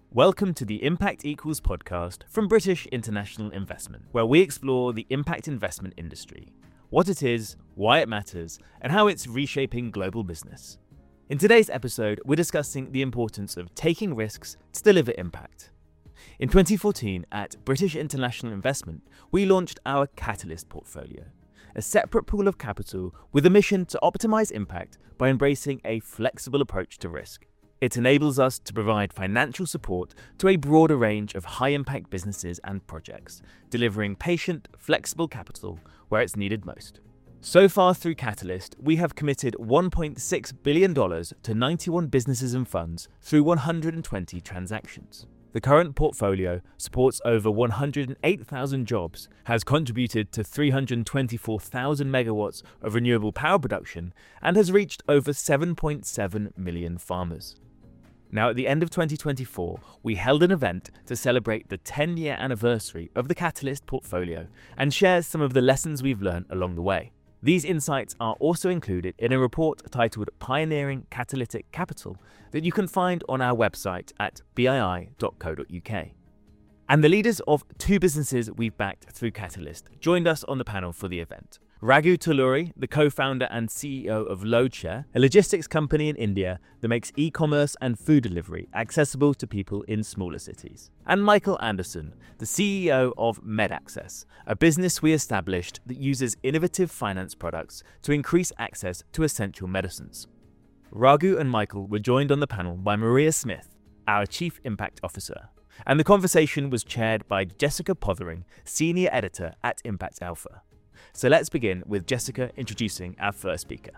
Welcome to the Impact Equals podcast from British International Investment, where we explore the impact investment industry, what it is, why it matters, and how it's reshaping global business. In today's episode, we're discussing the importance of taking risks to deliver impact. In 2014, at British International Investment, we launched our Catalyst portfolio, a separate pool of capital with a mission to optimize impact by embracing a flexible approach to risk. It enables us to provide financial support to a broader range of high-impact businesses and projects, delivering patient, flexible capital where it's needed most. So far through Catalyst, we have committed $1.6 billion to 91 businesses and funds through 120 transactions. The current portfolio supports over 108,000 jobs, has contributed to 324,000 megawatts of renewable power production, and has reached over 7.7 million farmers. Now, at the end of 2024, we held an event to celebrate the 10-year anniversary of the Catalyst portfolio and share some of the lessons we've learned along the way. These insights are also included in a report titled Pioneering Catalytic Capital that you can find on our website at bii.co.uk. And the leaders of two businesses we've backed through Catalyst joined us on the panel for the event. Raghu Talluri, the co-founder and CEO of Loadshare, a logistics company in India that makes e-commerce and food delivery accessible to people in smaller cities. And Michael Anderson, the CEO of MedAccess, a business we established that uses innovative finance products to increase access to essential medicines. Raghu and Michael were joined on the panel by Maria Smith, our Chief Impact Officer, and the conversation was chaired by Jessica Pothering, Senior Editor at Impact Alpha. So let's begin with Jessica introducing our first speaker.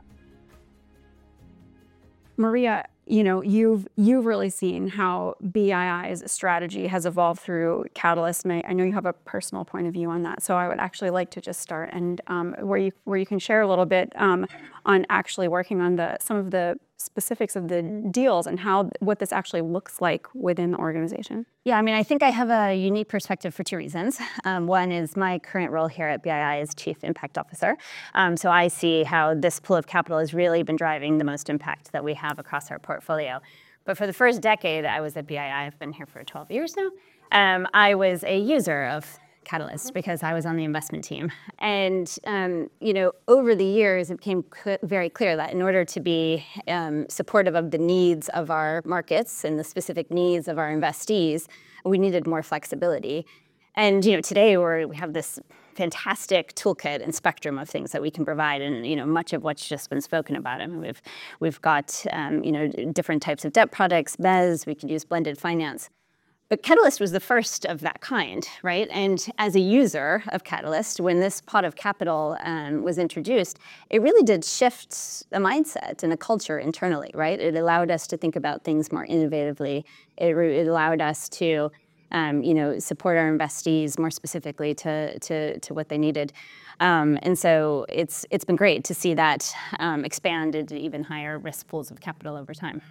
Maria, you've really seen how BII's strategy has evolved through Catalyst. And I know you have a personal point of view on that. So I would actually like to just start and where you can share a little bit on actually working on some of the specifics of the deals and what this actually looks like within the organization. Yeah, I think I have a unique perspective for two reasons. One is my current role here at BII as Chief Impact Officer. So I see how this pool of capital has really been driving the most impact that we have across our portfolio. But for the first decade I was at BII, I've been here for 12 years now, I was a user of Catalyst because I was on the investment team. And, over the years, it became very clear that in order to be supportive of the needs of our markets and the specific needs of our investees, we needed more flexibility. And, today we have this fantastic toolkit and spectrum of things that we can provide, and much of what's just been spoken about. We've got different types of debt products, mezz. We can use blended finance. But Catalyst was the first of that kind, right? And as a user of Catalyst, when this pot of capital was introduced, it really did shift a mindset and a culture internally, right? It allowed us to think about things more innovatively. It allowed us to support our investees more specifically to what they needed. And so it's been great to see that expand into even higher risk pools of capital over time.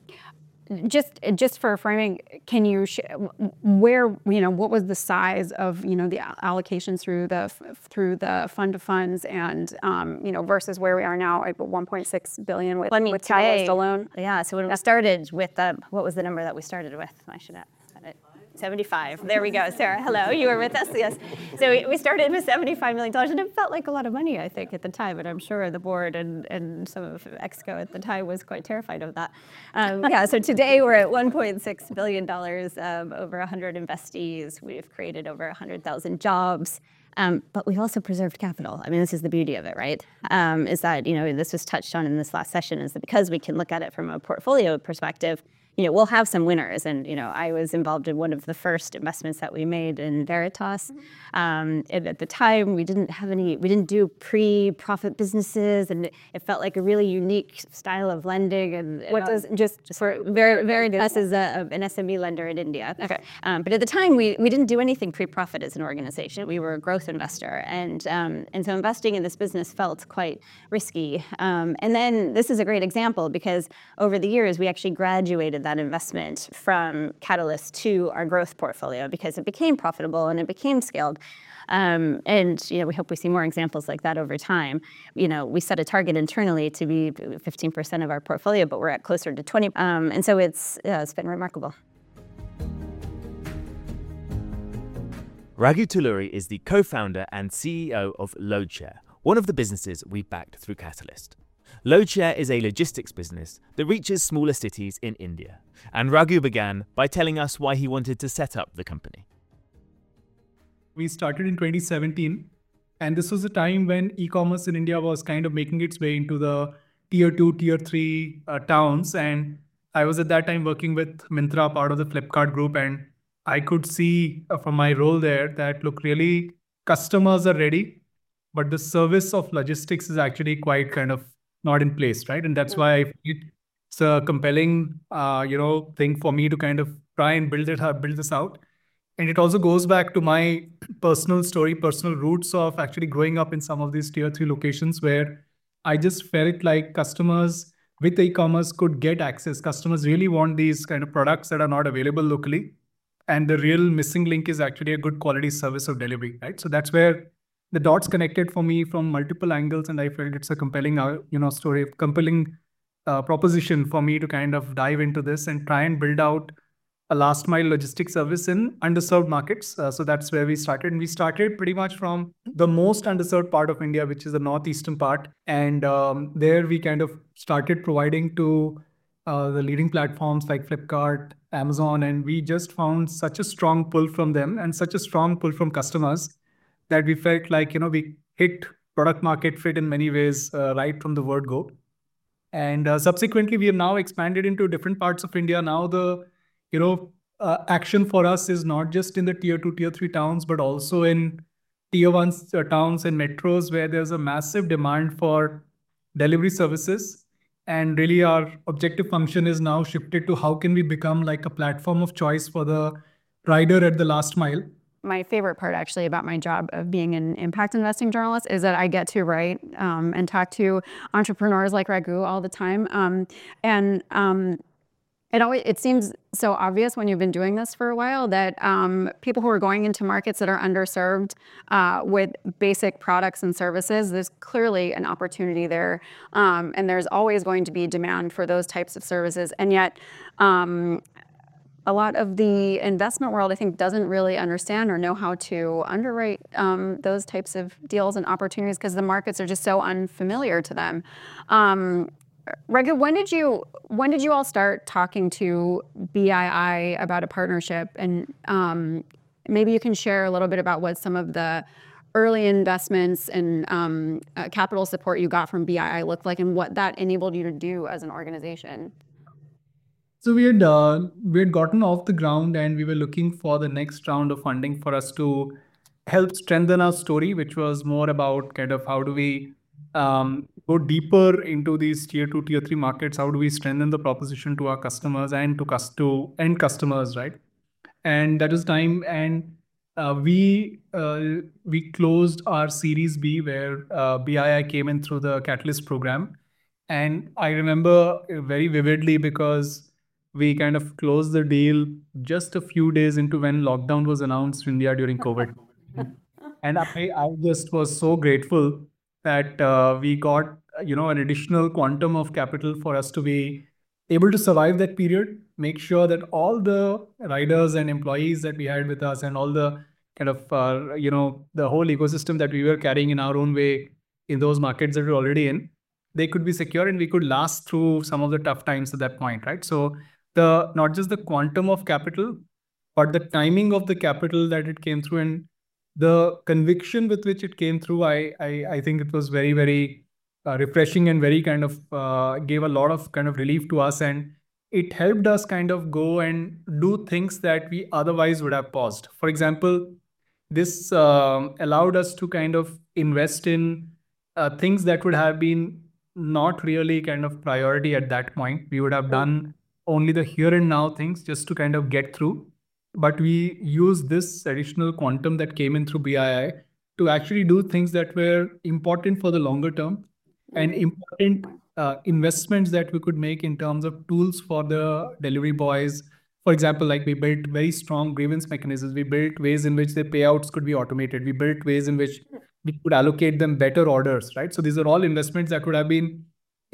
Just for framing, can you share what was the size of the allocations through the fund of funds and versus where we are now at 1.6 billion with Catalyst alone? Yeah. So when we started with what was the number that we started with? I should have. 75. There we go. Sarah, hello. You were with us. Yes. So we started with $75 million, and it felt like a lot of money, I think, at the time. But I'm sure the board and some of Exco at the time was quite terrified of that. So today we're at $1.6 billion, over 100 investees. We've created over 100,000 jobs. But we've also preserved capital. This is the beauty of it, right? Is that, this was touched on in this last session, is that because we can look at it from a portfolio perspective, we'll have some winners. And, I was involved in one of the first investments that we made in Veritas. And at the time, we didn't do pre-profit businesses. And it felt like a really unique style of lending. And what does, just for Veritas is an SME lender in India. Okay. But at the time, we didn't do anything pre-profit as an organization. We were a growth investor. And so investing in this business felt quite risky. And then this is a great example because over the years, we actually graduated that investment from Catalyst to our growth portfolio because it became profitable and it became scaled. And we hope we see more examples like that over time. We set a target internally to be 15% of our portfolio, but we're at closer to 20%. And so it's been remarkable. Raghu Talluri is the co-founder and CEO of Loadshare, one of the businesses we backed through Catalyst. Loadshare is a logistics business that reaches smaller cities in India, and Raghu began by telling us why he wanted to set up the company. We started in 2017, and this was a time when e-commerce in India was kind of making its way into the tier 2, tier 3 towns. And I was at that time working with Myntra, part of the Flipkart group, and I could see from my role there that, look, really customers are ready, but the service of logistics is actually quite kind of not in place, right? And that's why I feel it's a compelling, thing for me to kind of try and build this out. And it also goes back to my personal story, personal roots of actually growing up in some of these tier 3 locations where I just felt like customers with e-commerce could get access. Customers really want these kind of products that are not available locally. And the real missing link is actually a good quality service of delivery, right? So that's where the dots connected for me from multiple angles. And I felt it's a compelling, story, compelling proposition for me to kind of dive into this and try and build out a last mile logistics service in underserved markets. So that's where we started. And we started pretty much from the most underserved part of India, which is the northeastern part. And there we kind of started providing to the leading platforms like Flipkart, Amazon, and we just found such a strong pull from them and such a strong pull from customers that we felt like, we hit product market fit in many ways right from the word go. And subsequently, we have now expanded into different parts of India. Now the action for us is not just in the tier 2, tier 3 towns, but also in tier 1 towns and metros where there's a massive demand for delivery services. And really our objective function is now shifted to how can we become like a platform of choice for the rider at the last mile. My favorite part actually about my job of being an impact investing journalist is that I get to write and talk to entrepreneurs like Raghu all the time. It seems so obvious when you've been doing this for a while that people who are going into markets that are underserved with basic products and services, there's clearly an opportunity there. And there's always going to be demand for those types of services. And yet, a lot of the investment world, I think, doesn't really understand or know how to underwrite those types of deals and opportunities because the markets are just so unfamiliar to them. Raghu, when did you all start talking to BII about a partnership? And maybe you can share a little bit about what some of the early investments and capital support you got from BII looked like and what that enabled you to do as an organization. So we had gotten off the ground and we were looking for the next round of funding for us to help strengthen our story, which was more about kind of how do we go deeper into these tier 2, tier 3 markets? How do we strengthen the proposition to our customers and to end customers, right? And that was time. And we closed our Series B where BII came in through the Catalyst program. And I remember very vividly because we kind of closed the deal just a few days into when lockdown was announced in India during COVID. And I just was so grateful that we got, an additional quantum of capital for us to be able to survive that period, make sure that all the riders and employees that we had with us and all the kind of, the whole ecosystem that we were carrying in our own way in those markets that we were already in, they could be secure and we could last through some of the tough times at that point, right? So not just the quantum of capital, but the timing of the capital that it came through and the conviction with which it came through, I think it was very, very refreshing and very kind of gave a lot of kind of relief to us. And it helped us kind of go and do things that we otherwise would have paused. For example, this allowed us to kind of invest in things that would have been not really kind of priority at that point. We would have done only the here and now things just to kind of get through. But we used this additional quantum that came in through BII to actually do things that were important for the longer term and important investments that we could make in terms of tools for the delivery boys. For example, like we built very strong grievance mechanisms. We built ways in which the payouts could be automated. We built ways in which we could allocate them better orders, right? So these are all investments that would have been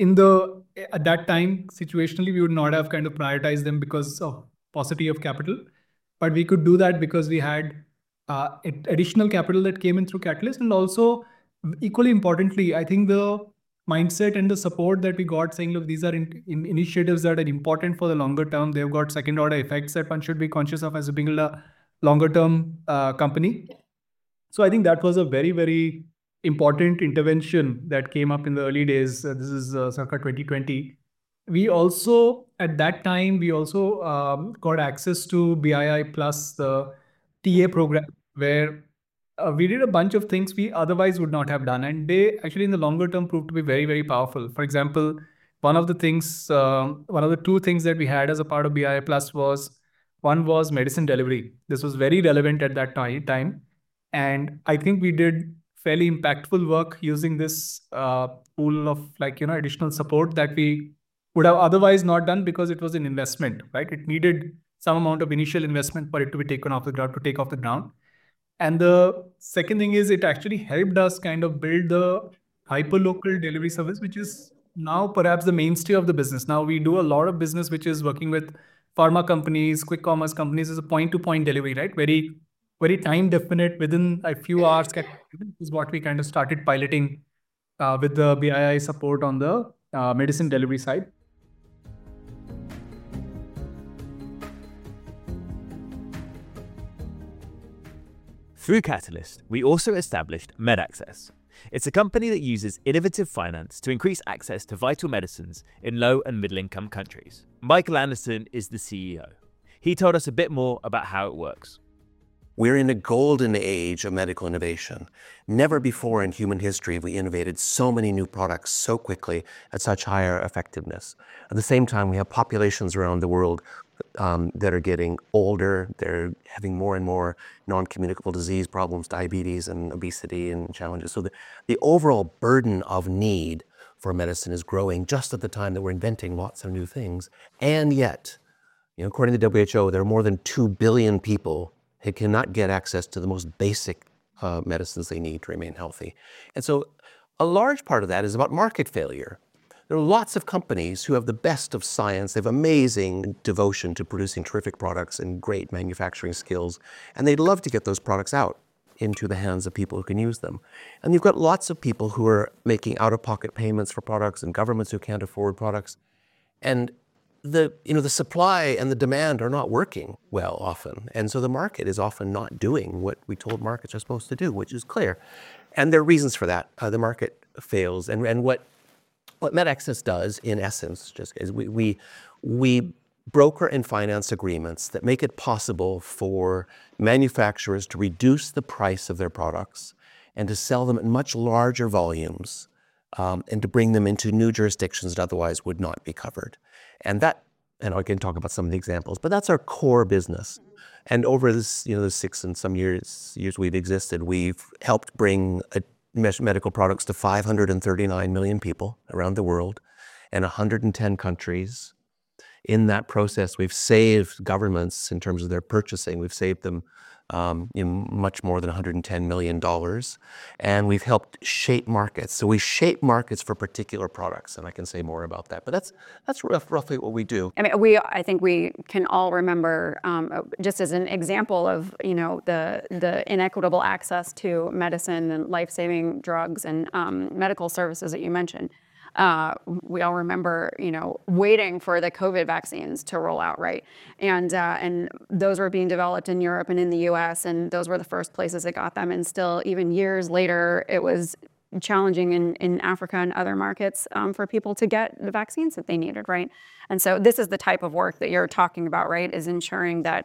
at that time, situationally, we would not have kind of prioritized them because of paucity of capital. But we could do that because we had additional capital that came in through Catalyst, and also equally importantly, I think the mindset and the support that we got saying, look, these are initiatives that are important for the longer term. They've got second order effects that one should be conscious of as being a longer term company. So I think that was a very, very important intervention that came up in the early days. This is circa 2020. We also, at that time, we also got access to BII Plus, the TA program, where we did a bunch of things we otherwise would not have done. And they actually, in the longer term, proved to be very, very powerful. For example, one of the two things that we had as a part of BII Plus one was medicine delivery. This was very relevant at that time. And I think we did fairly impactful work using this pool of additional support that we would have otherwise not done because it was an investment, right? It needed some amount of initial investment for it to be taken off the ground, to take off the ground. And the second thing is it actually helped us kind of build the hyperlocal delivery service, which is now perhaps the mainstay of the business. Now we do a lot of business which is working with pharma companies, quick commerce companies as a point-to-point delivery, right? Very, very time definite, within a few hours is what we kind of started piloting with the BII support on the medicine delivery side. Through Catalyst, we also established MedAccess. It's a company that uses innovative finance to increase access to vital medicines in low and middle-income countries. Michael Anderson is the CEO. He told us a bit more about how it works. We're in a golden age of medical innovation. Never before in human history have we innovated so many new products so quickly at such higher effectiveness. At the same time, we have populations around the world that are getting older. They're having more and more non-communicable disease problems, diabetes and obesity and challenges. So the overall burden of need for medicine is growing just at the time that we're inventing lots of new things. And yet, according to the WHO, there are more than 2 billion people who cannot get access to the most basic medicines they need to remain healthy. And so a large part of that is about market failure. There are lots of companies who have the best of science. They have amazing devotion to producing terrific products and great manufacturing skills. And they'd love to get those products out into the hands of people who can use them. And you've got lots of people who are making out-of-pocket payments for products and governments who can't afford products. And the supply and the demand are not working well often. And so the market is often not doing what we told markets are supposed to do, which is clear. And there are reasons for that. The market fails. And what MedAccess does, in essence, just is we broker and finance agreements that make it possible for manufacturers to reduce the price of their products and to sell them in much larger volumes and to bring them into new jurisdictions that otherwise would not be covered. And I can talk about some of the examples, but that's our core business. And over this, the 6 and some years we've existed, we've helped bring medical products to 539 million people around the world and 110 countries. In that process, we've saved governments, in terms of their purchasing, we've saved them much more than $110 million. And we've helped shape markets. So we shape markets for particular products, and I can say more about that. But that's roughly what we do. I mean, I think we can all remember, just as an example of the inequitable access to medicine and life-saving drugs and medical services that you mentioned. We all remember, waiting for the COVID vaccines to roll out, right? And those were being developed in Europe and in the US, and those were the first places that got them. And still, even years later, it was challenging in Africa and other markets for people to get the vaccines that they needed, right? And so this is the type of work that you're talking about, right? Is ensuring that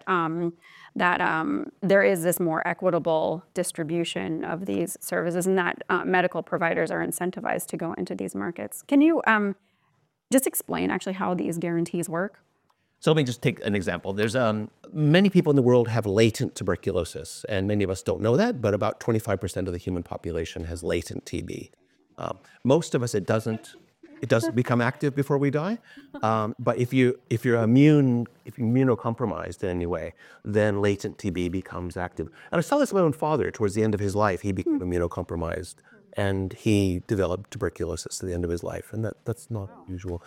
there is this more equitable distribution of these services, and that medical providers are incentivized to go into these markets. Can you just explain actually how these guarantees work? So let me just take an example. There's many people in the world have latent tuberculosis, and many of us don't know that, but about 25% of the human population has latent TB. Most of us, it doesn't become active before we die. But if you're immunocompromised in any way, then latent TB becomes active. And I saw this with my own father. Towards the end of his life, he became immunocompromised. and he developed tuberculosis at the end of his life, and that's not usual.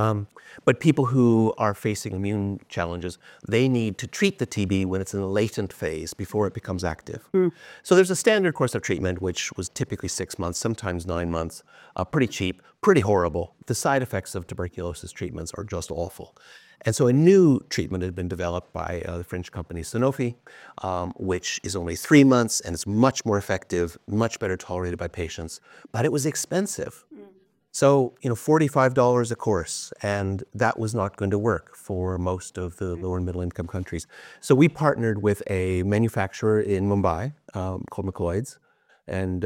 But people who are facing immune challenges, they need to treat the TB when it's in the latent phase before it becomes active. So there's a standard course of treatment, which was typically 6 months, sometimes 9 months, pretty cheap, pretty horrible. The side effects of tuberculosis treatments are just awful. And so a new treatment had been developed by the French company Sanofi, which is only 3 months and it's much more effective, much better tolerated by patients, but it was expensive. So, $45 a course, and that was not going to work for most of the lower and middle income countries. So we partnered with a manufacturer in Mumbai called McLeod's, and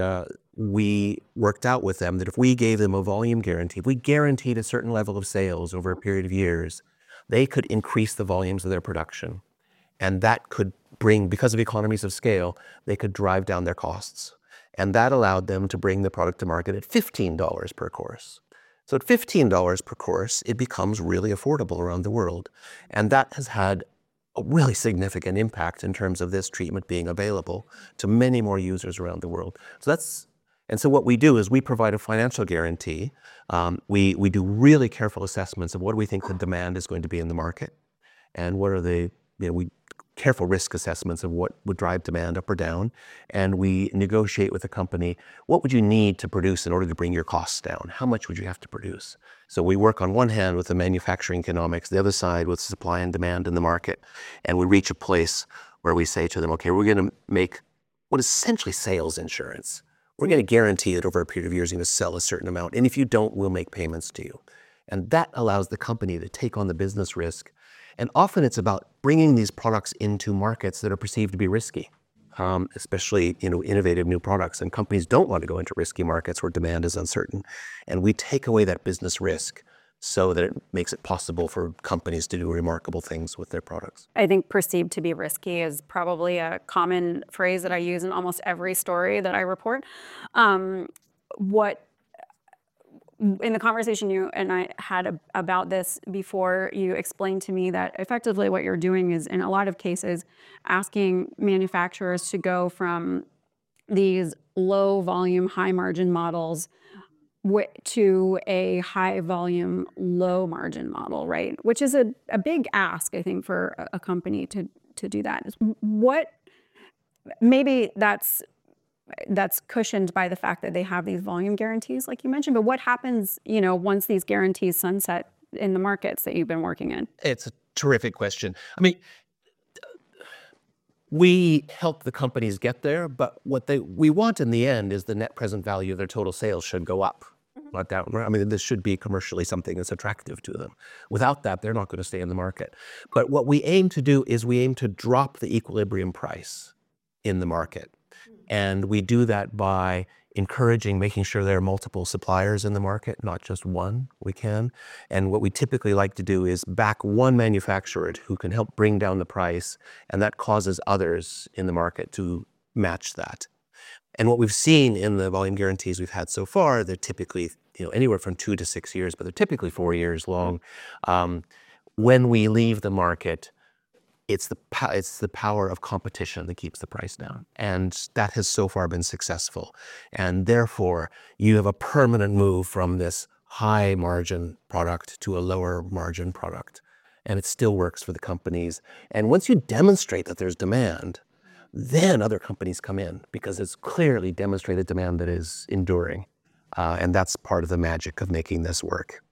we worked out with them that if we gave them a volume guarantee, if we guaranteed a certain level of sales over a period of years, they could increase the volumes of their production. And that could bring, because of economies of scale, they could drive down their costs. And that allowed them to bring the product to market at $15 per course. So at $15 per course, it becomes really affordable around the world. And that has had a really significant impact in terms of this treatment being available to many more users around the world. And so what we do is we provide a financial guarantee. We do really careful assessments of what do we think the demand is going to be in the market, and what are the careful risk assessments of what would drive demand up or down. And we negotiate with the company, what would you need to produce in order to bring your costs down? How much would you have to produce? So we work on one hand with the manufacturing economics, the other side with supply and demand in the market. And we reach a place where we say to them, okay, we're going to make what is essentially sales insurance. We're going to guarantee that over a period of years, you're going to sell a certain amount. And if you don't, we'll make payments to you. And that allows the company to take on the business risk. And often it's about bringing these products into markets that are perceived to be risky, especially innovative new products. And companies don't want to go into risky markets where demand is uncertain. And we take away that business risk so that it makes it possible for companies to do remarkable things with their products. I think perceived to be risky is probably a common phrase that I use in almost every story that I report. In the conversation you and I had about this before, you explained to me that effectively what you're doing is, in a lot of cases, asking manufacturers to go from these low volume, high margin models to a high volume, low margin model, right? Which is a big ask, I think, for a company to do that. Maybe that's cushioned by the fact that they have these volume guarantees, like you mentioned. But what happens, once these guarantees sunset in the markets that you've been working in? It's a terrific question. I mean, we help the companies get there, but what we want in the end is the net present value of their total sales should go up, not down. I mean, this should be commercially something that's attractive to them. Without that, they're not going to stay in the market. But what we aim to do is we aim to drop the equilibrium price in the market. And we do that by making sure there are multiple suppliers in the market, not just one, we can. And what we typically like to do is back one manufacturer who can help bring down the price, and that causes others in the market to match that. And what we've seen in the volume guarantees we've had so far, they're typically anywhere from 2 to 6 years, but they're typically 4 years long. When we leave the market, it's the power of competition that keeps the price down. And that has so far been successful. And therefore, you have a permanent move from this high margin product to a lower margin product. And it still works for the companies. And once you demonstrate that there's demand, then other companies come in because it's clearly demonstrated demand that is enduring. And that's part of the magic of making this work.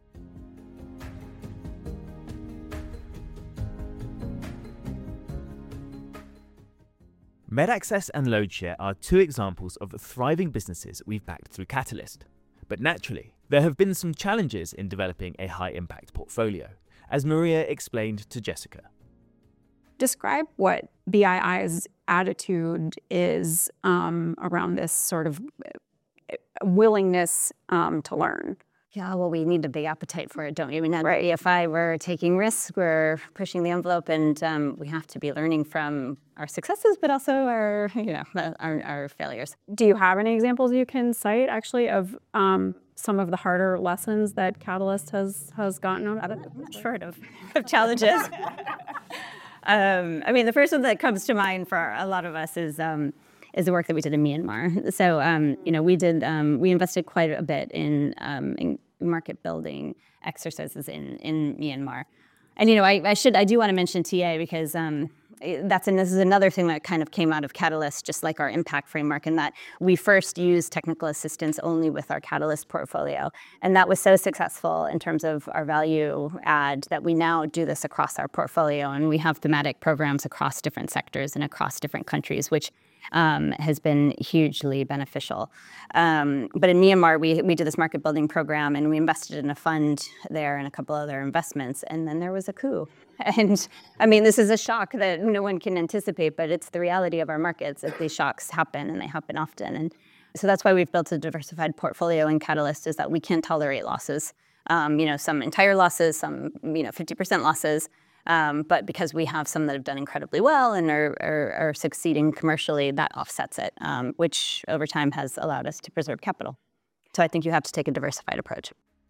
MedAccess and LoadShare are two examples of thriving businesses we've backed through Catalyst. But naturally, there have been some challenges in developing a high-impact portfolio, as Maria explained to Jessica. Describe what BII's attitude is around this sort of willingness to learn. Yeah, well, we need a big appetite for it, don't we? I mean, Right. if I were taking risks, we're pushing the envelope, and we have to be learning from our successes, but also our failures. Do you have any examples you can cite, actually, of some of the harder lessons that Catalyst has gotten out of it? Short of challenges. I mean, the first one that comes to mind for a lot of us is is the work that we did in Myanmar. So, we invested quite a bit in market building exercises in Myanmar. And, I do want to mention TA because this is another thing that kind of came out of Catalyst, just like our impact framework, in that we first used technical assistance only with our Catalyst portfolio. And that was so successful in terms of our value add that we now do this across our portfolio. And we have thematic programs across different sectors and across different countries, which has been hugely beneficial. But in Myanmar, we did this market building program, and we invested in a fund there and a couple other investments, and then there was a coup. And I mean, this is a shock that no one can anticipate, but it's the reality of our markets that these shocks happen, and they happen often. And so that's why we've built a diversified portfolio in Catalyst, is that we can tolerate losses. Some entire losses, some 50% losses. But because we have some that have done incredibly well and are succeeding commercially, that offsets it, which over time has allowed us to preserve capital. So I think you have to take a diversified approach.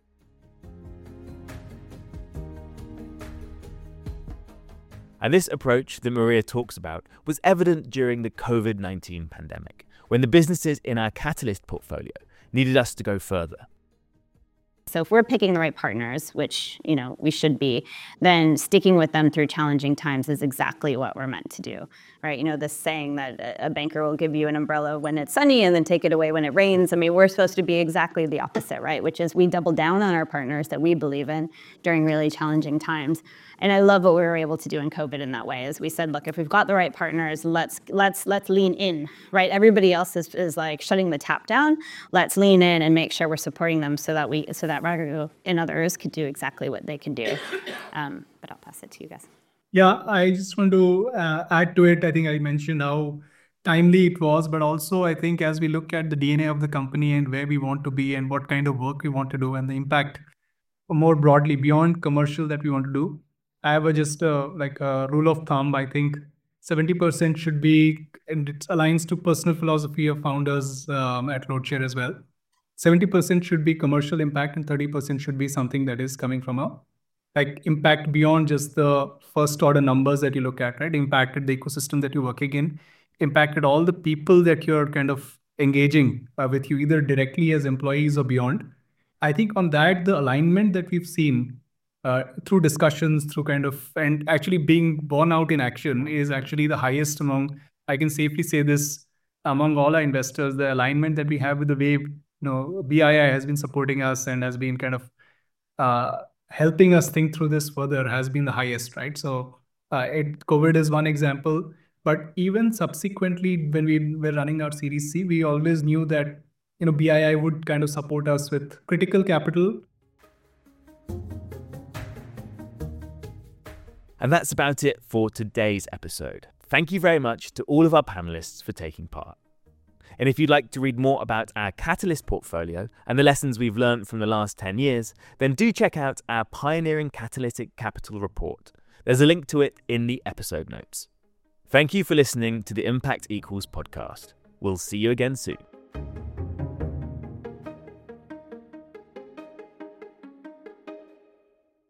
And this approach that Maria talks about was evident during the COVID-19 pandemic, when the businesses in our Catalyst portfolio needed us to go further. So if we're picking the right partners, which, we should be, then sticking with them through challenging times is exactly what we're meant to do, right? This saying that a banker will give you an umbrella when it's sunny and then take it away when it rains. I mean, we're supposed to be exactly the opposite, right? Which is we double down on our partners that we believe in during really challenging times. And I love what we were able to do in COVID in that way, is we said, look, if we've got the right partners, let's lean in, right? Everybody else is like shutting the tap down. Let's lean in and make sure we're supporting them so that Raghu and others could do exactly what they can do. But I'll pass it to you guys. Yeah, I just want to add to it. I think I mentioned how timely it was, but also I think as we look at the DNA of the company and where we want to be and what kind of work we want to do and the impact more broadly beyond commercial that we want to do, I have a rule of thumb. I think 70% should be, and it aligns to personal philosophy of founders at Roadshare as well. 70% should be commercial impact and 30% should be something that is coming from impact beyond just the first order numbers that you look at, right? Impacted the ecosystem that you're working in, impacted all the people that you're kind of engaging with you, either directly as employees or beyond. I think on that, the alignment that we've seen through discussions, and actually being borne out in action is actually the highest among, I can safely say this, among all our investors. The alignment that we have with the way BII has been supporting us and has been kind of helping us think through this further has been the highest, right? So COVID is one example, but even subsequently when we were running our Series C, we always knew that BII would kind of support us with critical capital. And that's about it for today's episode. Thank you very much to all of our panelists for taking part. And if you'd like to read more about our Catalyst portfolio and the lessons we've learned from the last 10 years, then do check out our Pioneering Catalytic Capital report. There's a link to it in the episode notes. Thank you for listening to the Impact Equals podcast. We'll see you again soon.